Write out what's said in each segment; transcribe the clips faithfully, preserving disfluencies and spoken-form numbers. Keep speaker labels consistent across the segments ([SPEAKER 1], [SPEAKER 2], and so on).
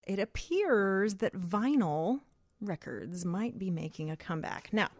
[SPEAKER 1] it appears that vinyl records might be making a comeback. Now,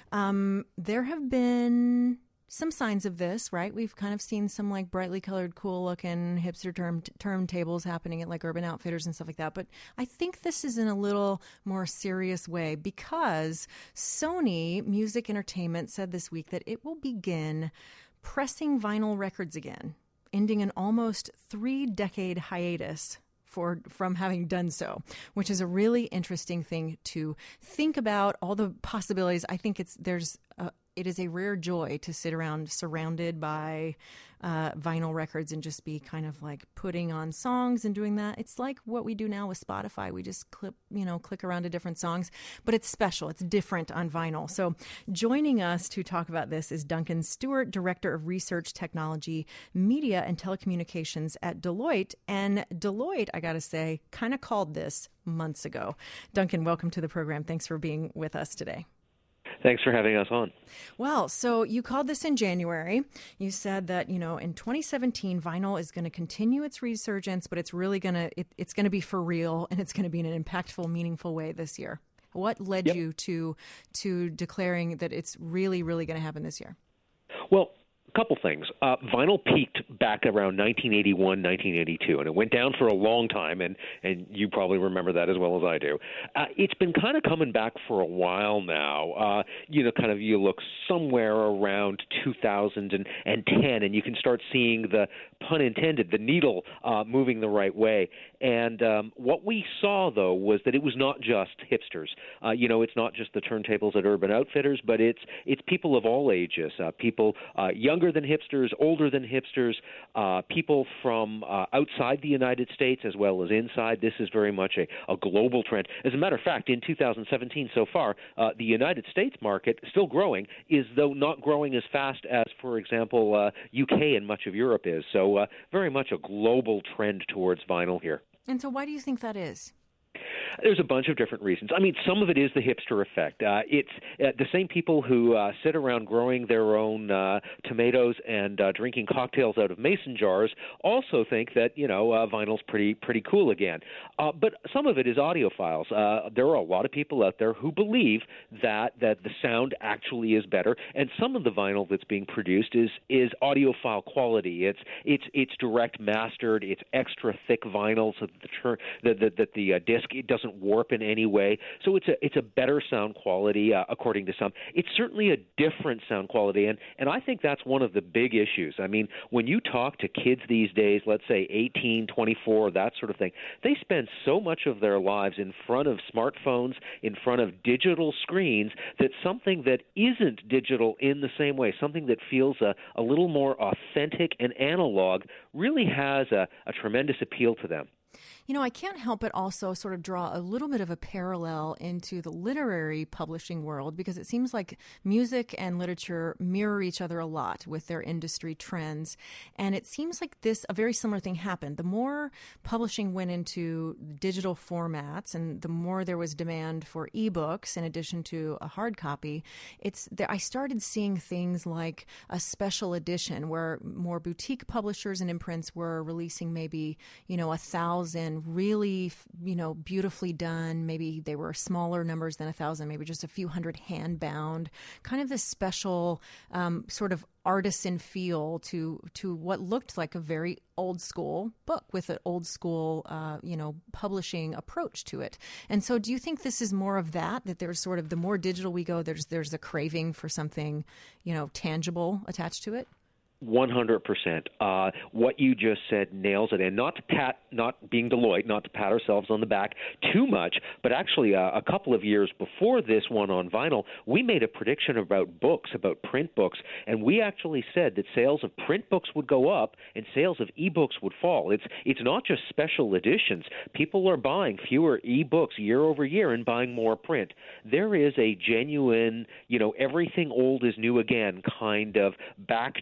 [SPEAKER 1] um, there have been some signs of this, right? We've kind of seen some like brightly colored, cool looking hipster term turntables happening at like Urban Outfitters and stuff like that. But I think this is in a little more serious way because Sony Music Entertainment said this week that it will begin pressing vinyl records again, ending an almost three decade hiatus for from having done so, which is a really interesting thing to think about. All the possibilities. I think it's there's a, it is a rare joy to sit around surrounded by uh, vinyl records and just be kind of like putting on songs and doing that. It's like what we do now with Spotify. We just clip, you know, click around to different songs, but it's special. It's different on vinyl. So joining us to talk about this is Duncan Stewart, Director of Research Technology, Media and Telecommunications at Deloitte. And Deloitte, I got to say, kind of called this months ago. Duncan, welcome to the program. Thanks for being with us today.
[SPEAKER 2] Thanks for having us on.
[SPEAKER 1] Well, so you called this in January. You said that, you know, in twenty seventeen, vinyl is going to continue its resurgence, but it's really going to, it, it's going to be for real, and it's going to be in an impactful, meaningful way this year. What led
[SPEAKER 2] yep.
[SPEAKER 1] you to to declaring that it's really, really going to happen this year?
[SPEAKER 2] Well, a couple things. Uh, vinyl peaked back around nineteen eighty-one, nineteen eighty-two, and it went down for a long time, and, and you probably remember that as well as I do. Uh, it's been kind of coming back for a while now. Uh, you know, kind of you look somewhere around two thousand ten, and you can start seeing the, pun intended, the needle uh, moving the right way. And um, what we saw, though, was that it was not just hipsters. Uh, you know, it's not just the turntables at Urban Outfitters, but it's it's people of all ages, uh, people uh, younger than hipsters, older than hipsters, uh, people from uh, outside the United States as well as inside. This is very much a, a global trend. As a matter of fact, in two thousand seventeen so far, uh, the United States market, still growing, is though not growing as fast as, for example, uh, U K and much of Europe is. So uh, very much a global trend towards vinyl here.
[SPEAKER 1] And so why do you think that is?
[SPEAKER 2] There's a bunch of different reasons. I mean, some of it is the hipster effect. Uh, it's uh, the same people who uh, sit around growing their own uh, tomatoes and uh, drinking cocktails out of mason jars also think that, you know, uh, vinyl's pretty pretty cool again. Uh, but some of it is audiophiles. Uh, there are a lot of people out there who believe that that the sound actually is better, and some of the vinyl that's being produced is is audiophile quality. It's it's it's direct mastered. It's extra thick vinyl so that the tur- that the, that the uh, disc it doesn't warp in any way. So it's a it's a better sound quality, uh, according to some. It's certainly a different sound quality, and, and I think that's one of the big issues. I mean, when you talk to kids these days, let's say eighteen, twenty-four, that sort of thing, they spend so much of their lives in front of smartphones, in front of digital screens, that something that isn't digital in the same way, something that feels a, a little more authentic and analog, really has a, a tremendous appeal to them.
[SPEAKER 1] You know, I can't help but also sort of draw a little bit of a parallel into the literary publishing world, because it seems like music and literature mirror each other a lot with their industry trends. And it seems like this, a very similar thing happened. The more publishing went into digital formats and the more there was demand for ebooks in addition to a hard copy, it's there, I started seeing things like a special edition where more boutique publishers and imprints were releasing maybe, you know, a thousand really, you know, beautifully done. Maybe they were smaller numbers than a thousand, maybe just a few hundred hand bound, kind of this special um, sort of artisan feel to to what looked like a very old school book with an old school, uh, you know, publishing approach to it. And so do you think this is more of that, that there's sort of the more digital we go, there's there's a craving for something, you know, tangible attached to it?
[SPEAKER 2] one hundred percent. Uh, what you just said nails it. And not to pat, not being Deloitte, not to pat ourselves on the back too much, but actually uh, a couple of years before this one on vinyl, we made a prediction about books, about print books, and we actually said that sales of print books would go up and sales of ebooks would fall. It's it's not just special editions. People are buying fewer ebooks year over year and buying more print. There is a genuine, you know, everything old is new again kind of back to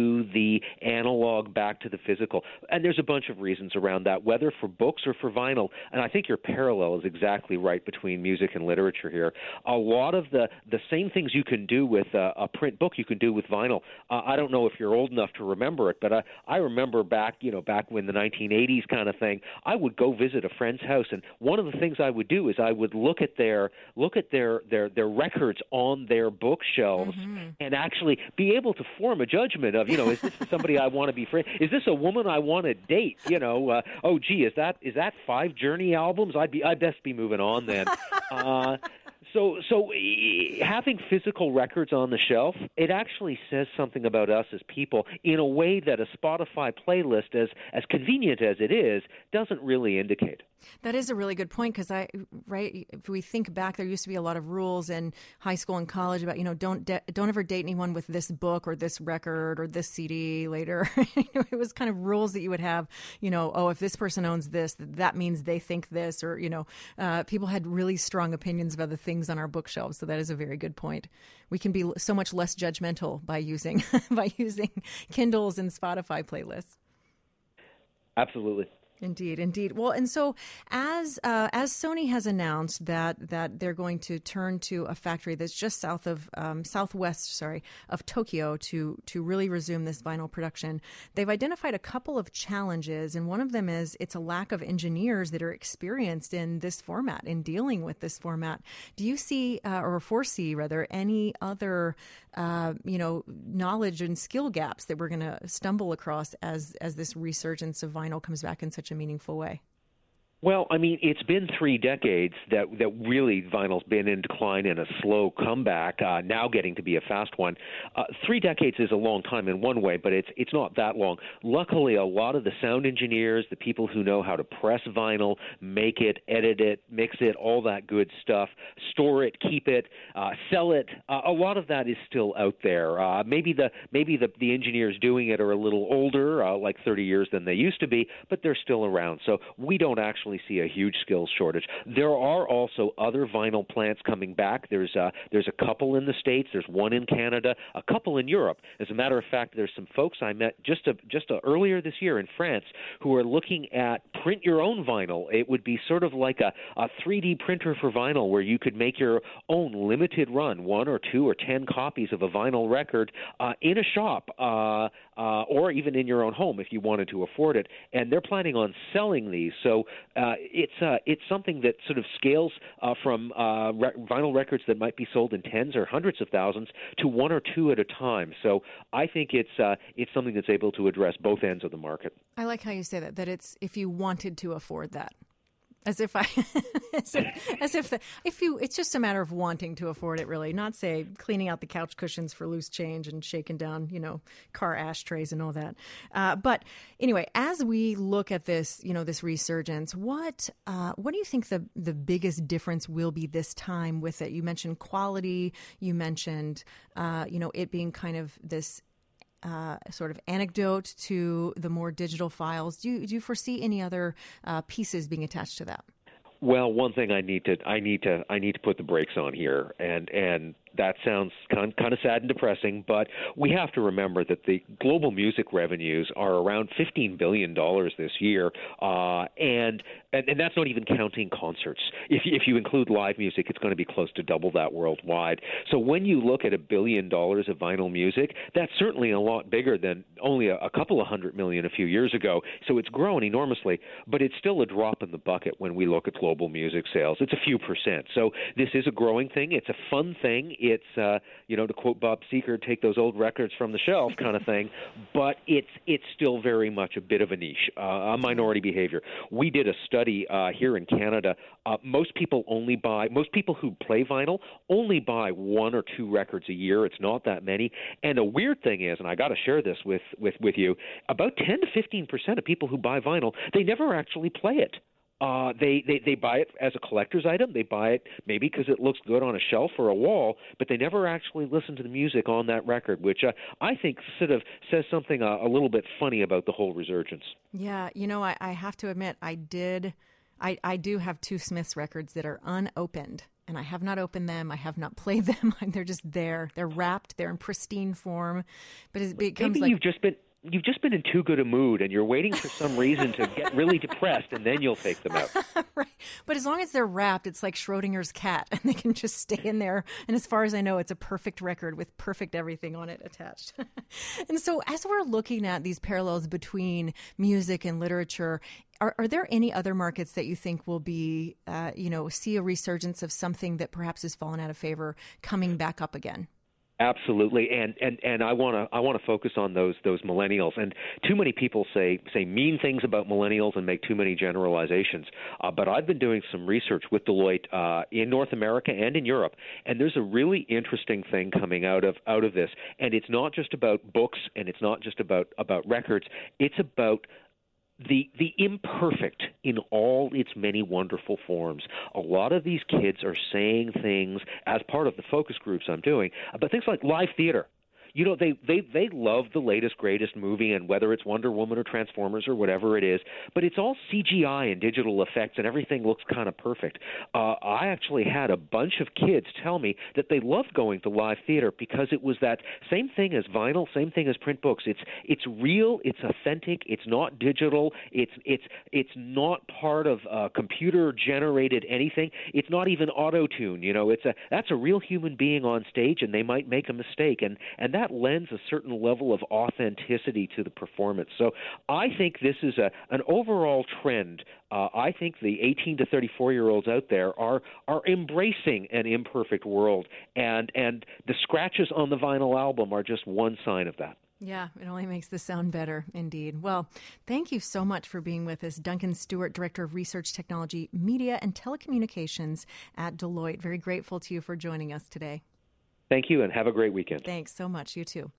[SPEAKER 2] to the analog, back to the physical. And there's a bunch of reasons around that, whether for books or for vinyl. And I think your parallel is exactly right between music and literature here. A lot of the, the same things you can do with a, a print book, you can do with vinyl. Uh, I don't know if you're old enough to remember it, but I, I remember back, you know, back when the nineteen eighties kind of thing, I would go visit a friend's house, and one of the things I would do is I would look at their look at their their, their records on their bookshelves mm-hmm. and actually be able to form a judgment of, you know, is this somebody I want to be friends? Is this a woman I want to date? You know, uh, oh gee, is that is that five Journey albums? I'd be I'd best be moving on then. uh, So, so having physical records on the shelf, it actually says something about us as people in a way that a Spotify playlist, as as convenient as it is, doesn't really indicate.
[SPEAKER 1] That is a really good point, because I, right, if we think back, there used to be a lot of rules in high school and college about, you know, don't de- don't ever date anyone with this book or this record or this C D later. It was kind of rules that you would have, you know, oh, if this person owns this, that means they think this, or, you know, uh, people had really strong opinions about the things on our bookshelves. So that is a very good point. We can be so much less judgmental by using by using Kindles and Spotify playlists.
[SPEAKER 2] Absolutely.
[SPEAKER 1] Indeed, indeed. Well, and so as uh, as Sony has announced that that they're going to turn to a factory that's just south of um, southwest, sorry, of Tokyo to to really resume this vinyl production, they've identified a couple of challenges, and one of them is it's a lack of engineers that are experienced in this format, in dealing with this format. Do you see uh, or foresee rather any other uh, you know knowledge and skill gaps that we're going to stumble across as as this resurgence of vinyl comes back in such a meaningful way?
[SPEAKER 2] Well, I mean, it's been three decades that that really vinyl's been in decline and a slow comeback, uh, now getting to be a fast one. Uh, three decades is a long time in one way, but it's it's not that long. Luckily, a lot of the sound engineers, the people who know how to press vinyl, make it, edit it, mix it, all that good stuff, store it, keep it, uh, sell it, uh, a lot of that is still out there. Uh, maybe the maybe the, the engineers doing it are a little older, uh, like thirty years than they used to be, but they're still around. So we don't actually see a huge skills shortage. There are also other vinyl plants coming back. There's a, there's a couple in the States. There's one in Canada, a couple in Europe. As a matter of fact, there's some folks I met just a, just a, earlier this year in France who are looking at print your own vinyl. It would be sort of like a, a three D printer for vinyl where you could make your own limited run, one or two or ten copies of a vinyl record uh, in a shop uh, uh, or even in your own home if you wanted to afford it. And they're planning on selling these. So uh, it's uh, it's something that sort of scales uh, from uh, re- vinyl records that might be sold in tens or hundreds of thousands to one or two at a time. So I think it's uh, it's something that's able to address both ends of the market.
[SPEAKER 1] I like how you say that, that it's if you wanted to afford that. As if I, as if, as if the, if you, it's just a matter of wanting to afford it, really. Not say cleaning out the couch cushions for loose change and shaking down, you know, car ashtrays and all that. Uh, but anyway, as we look at this, you know, this resurgence, what, uh, what do you think the the biggest difference will be this time with it? You mentioned quality. You mentioned, uh, you know, it being kind of this. Uh, sort of anecdote to the more digital files. Do you, do you foresee any other uh, pieces being attached to that?
[SPEAKER 2] Well, one thing I need to I need to I need to put the brakes on here, and and that sounds kind kind of sad and depressing, but we have to remember that the global music revenues are around fifteen billion dollars this year, uh, and, and and that's not even counting concerts. If if you include live music, it's going to be close to double that worldwide. So when you look at a billion dollars of vinyl music, that's certainly a lot bigger than only a, a couple of hundred million a few years ago. So it's grown enormously, but it's still a drop in the bucket when we look at global music sales. It's a few percent. So this is a growing thing. It's a fun thing. It's, uh, you know, to quote Bob Seger, take those old records from the shelf kind of thing, but it's it's still very much a bit of a niche, uh, a minority behavior. We did a study uh, here in Canada. Uh, most people only buy, most people who play vinyl only buy one or two records a year. It's not that many. And the weird thing is, and I got to share this with, with, with you, about ten to fifteen percent of people who buy vinyl, they never actually play it. Uh, they, they, they buy it as a collector's item. They buy it maybe because it looks good on a shelf or a wall, but they never actually listen to the music on that record, which uh, I think sort of says something uh, a little bit funny about the whole resurgence.
[SPEAKER 1] Yeah, you know, I, I have to admit, I did, I, I do have two Smiths records that are unopened. and I have not opened them. I have not played them. They're just there. They're wrapped. They're in pristine form. But it becomes
[SPEAKER 2] Maybe
[SPEAKER 1] like...
[SPEAKER 2] you've just been... You've just been in too good a mood, and you're waiting for some reason to get really depressed, and then you'll take them out.
[SPEAKER 1] Right. But as long as they're wrapped, it's like Schrodinger's cat, and they can just stay in there. And as far as I know, it's a perfect record with perfect everything on it attached. And so as we're looking at these parallels between music and literature, Are, are there any other markets that you think will be, uh, you know, see a resurgence of something that perhaps has fallen out of favor coming back up again?
[SPEAKER 2] Absolutely, and and and I want to I want to focus on those those millennials. And too many people say say mean things about millennials and make too many generalizations. Uh, but I've been doing some research with Deloitte uh, in North America and in Europe, and there's a really interesting thing coming out of out of this. And it's not just about books, and it's not just about about records. It's about The the imperfect in all its many wonderful forms. A lot of these kids are saying things as part of the focus groups I'm doing about things like live theater. You know, they, they, they love the latest, greatest movie, and whether it's Wonder Woman or Transformers or whatever it is, but it's all C G I and digital effects, and everything looks kind of perfect. Uh, I actually had a bunch of kids tell me that they loved going to live theater because it was that same thing as vinyl, same thing as print books. It's it's real, it's authentic, it's not digital, it's it's it's not part of uh, computer-generated anything. It's not even auto-tune. You know, it's a that's a real human being on stage, and they might make a mistake, and and that That lends a certain level of authenticity to the performance. So I think this is a an overall trend. Uh, I think the eighteen to thirty-four-year-olds out there are are embracing an imperfect world, and and the scratches on the vinyl album are just one sign of that.
[SPEAKER 1] Yeah, it only makes the sound better, indeed. Well, thank you so much for being with us. Duncan Stewart, Director of Research Technology, Media, and Telecommunications at Deloitte. Very grateful to you for joining us today.
[SPEAKER 2] Thank you, and have a great weekend.
[SPEAKER 1] Thanks so much. You too.